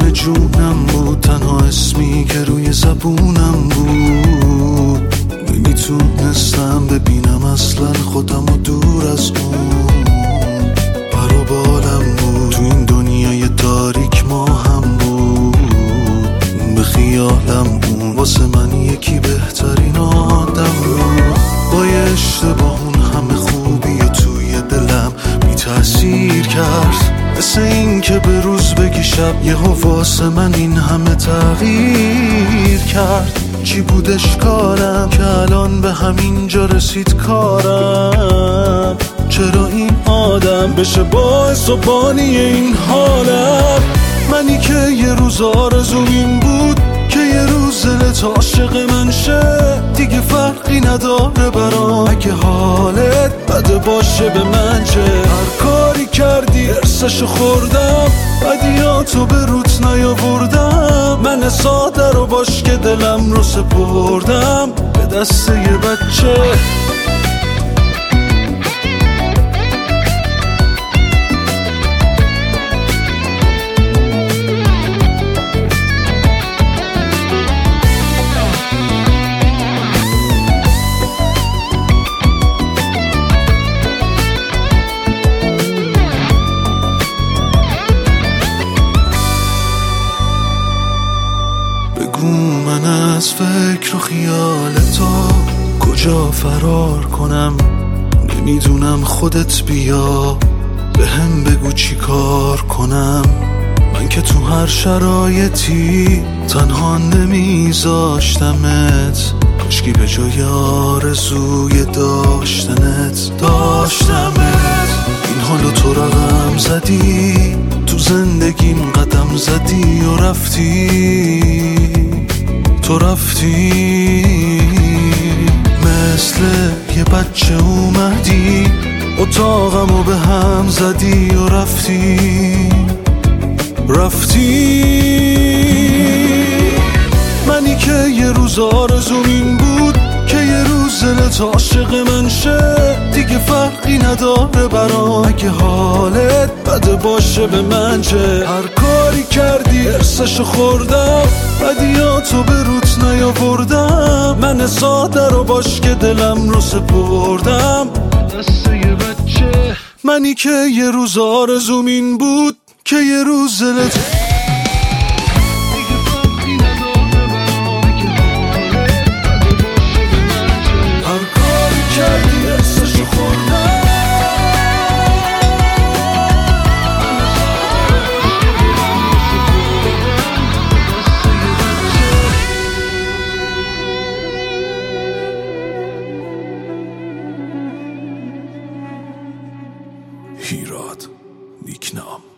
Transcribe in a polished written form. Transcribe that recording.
همه جونم بود، تنها اسمی که روی زبونم بود. نمیتونستم ببینم اصلا خودم و دور از اون. پر و بالم بود تو این دنیای تاریک، ما هم بود. به خیالم اون واسه من یکی بهترین آدم بود. با یه اشتباه اون همه خوبی توی دلم بی تأثیر کرد. مثل این که به روز بگی شب، یه واسه من این همه تغییر کرد. چی بود اشکالم که الان به همینجا رسید کارم؟ چرا این آدم بشه باعث و بانی این حالم؟ منی که یه روز آرزوم این بود که یه روز دلت عاشق من شه. دیگه فرقی نداره برام اگه حالت بده باشه به من چه. هر کاری کردی ارسشو خوردم، بدیاتو به روت نیاوردم. من ساده رو باش که دلم رو سپردم به دست یه بچه. من از فکر و خیال تو کجا فرار کنم؟ نمیدونم، خودت بیا به هم بگو چی کار کنم. من که تو هر شرایطی تنها نمیذاشتمت، کاشکی به جای آرزوی داشتنت داشتمت. این حالو تو رقم زدی، تو زندگیم قدم زدی و رفتی. تو رفتی مثل یه بچه اومدی، اتاقمو به هم زدی و رفتی. منی که یه روز آرزوم این بود که یه روز دلت عاشق من شه. دیگه فرقی نداره برام اگه حالت بده باشه به من چه. هر کاری کردی ارسشو خوردم، بدیاتو به روت نیاوردم. من ساده رو باش که دلم رو سپردم دست یه بچه. منی که یه روز آرزوم این بود که یه روز دلت هیراد نیکنام.